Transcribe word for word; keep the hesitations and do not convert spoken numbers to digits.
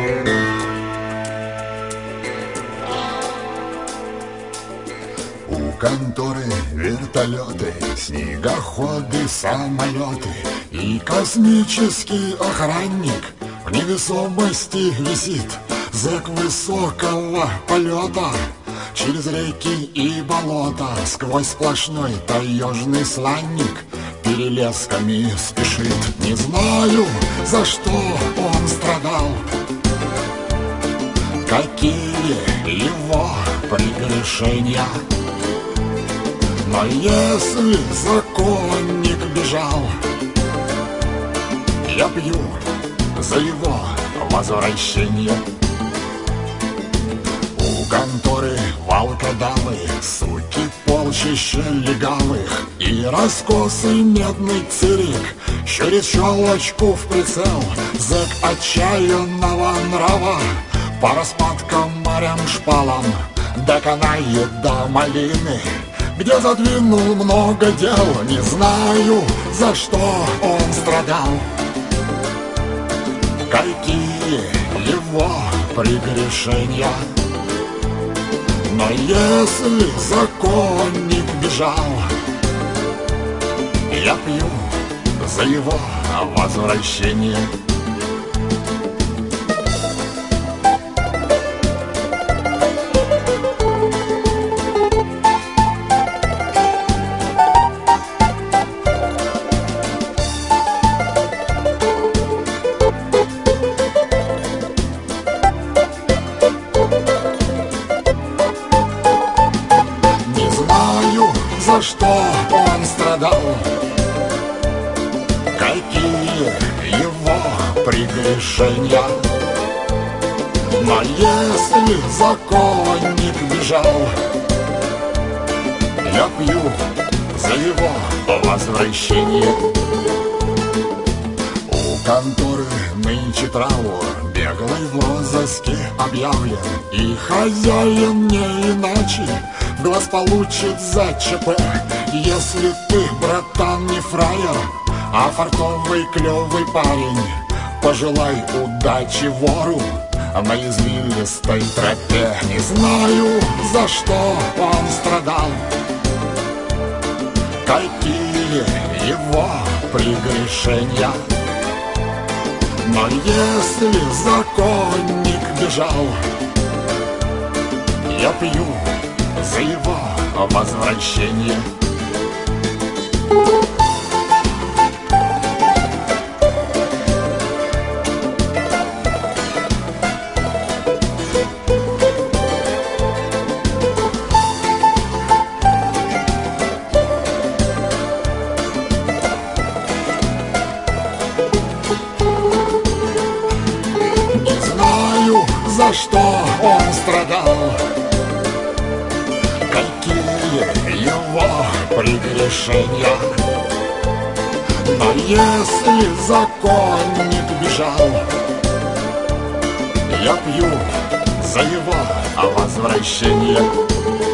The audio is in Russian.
У конторы вертолеты, снегоходы, самолеты и космический охранник в невесомости висит. Зэк высокого полета через реки и болота, сквозь сплошной таежный сланник перелесками спешит. Не знаю, за что он страдал, какие его прегрешения, но если законник бежал, я пью за его возвращение. У конторы волкодавы, суки полчища легавых и раскосый медный цирик щурит щелочку в прицел. Зэк отчаянного нрава по распадкам морям шпалам доконает до малины, где задвинул много дел. Не знаю, за что он страдал, какие его прегрешения, но если законник бежал, я пью за его возвращение. За что он страдал, какие его прегрешения, но если законник бежал, я пью за его возвращение. У конторы нынче траур, беглый в розыске объявлен, и хозяин не иначе в глаз получит за ЧП. Если ты, братан, не фраер, а фартовый клевый парень, пожелай удачи вору на извилистой тропе. Не знаю, за что он страдал, какие его прегрешения, но если законник бежал, я пью за его возвращение. Не знаю, за что он страдал, какие его прегрешения, но если законник бежал, я пью за его возвращение.